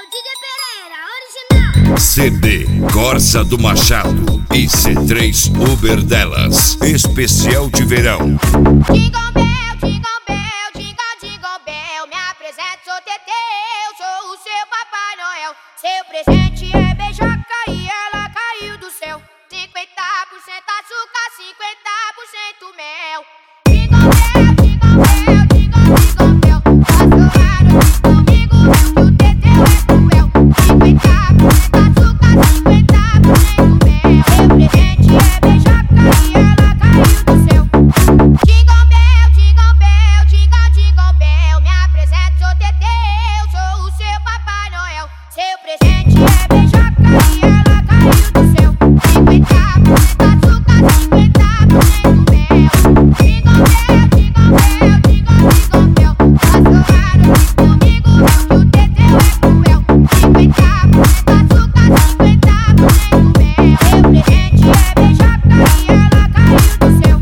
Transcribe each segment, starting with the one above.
Diga Pereira, original. CD Corsa do Machado e C3 Uber delas, especial de verão. Jingle bell, jingle bell, jingle, jingle bell. Me apresento, sou Teteu, sou o seu Papai Noel. Seu presente é beijoca e ela caiu do céu. 50% açúcar, 50% mel. Jingle bell, jingle bell, jingle, jingle bell. Passaram comigo, que o Teteu é cruel. 50% açúcar, 50% mel. Seu presente é beijoca e ela caiu do céu. Jingle bell, jingle bell, jingle, jingle bell. Me apresento, sou Teteu, sou o seu Papai Noel. Seu presente é beijoca e ela caiu do céu. 50% açúcar, 50% mel. Jingle bell, jingle bell, jingle, jingle bell. Passaram comigo, que o Teteu é cruel. 50% açúcar, 50% mel. Seu presente é beijoca e ela caiu do céu.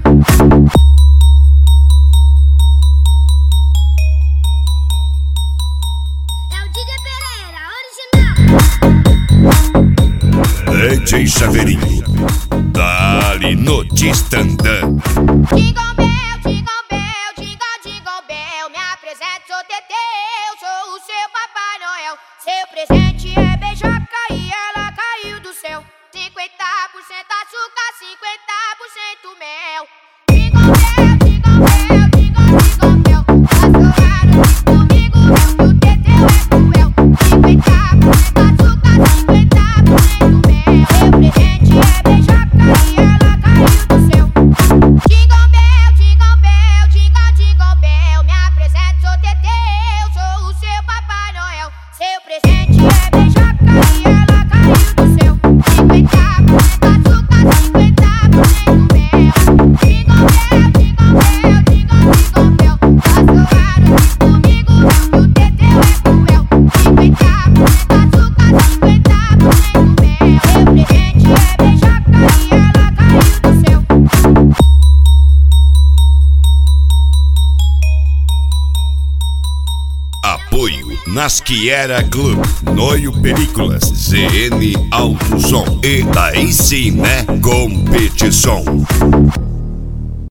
É o Diga Pereira, original. DJ Chaveirinho, dali no Distandã. Jingle bell, jingle bell, jingle, jingle bell. Me apresento, sou Teteu, sou o seu Papai Noel. Seu presente é beijoca e ela caiu do céu. 50% açúcar, 50% mel. Jingle bell, jingle bell, jingle, jingle bell. Passaram comigo, que o Teteu é cruel. 50% açúcar, 50% mel. Seu presente é beijoca e ela caiu do céu. Jingle bell, jingle bell, jingle, jingle bell. Me apresento, sou Teteu, sou o seu Papai Noel. Seu presente é beijoca e ela caiu do céu. 50% açúcar, 50% mel. Jingle bell, jingle bell, jingle, jingle bell. Passaram comigo, que o Teteu é cruel. 50% açúcar, 50% mel. Seu presente é beijoca e ela caiu do céu. Apoio Nasquiera Club, Noio Películas, ZN Autosom e daí sim, né? Competição.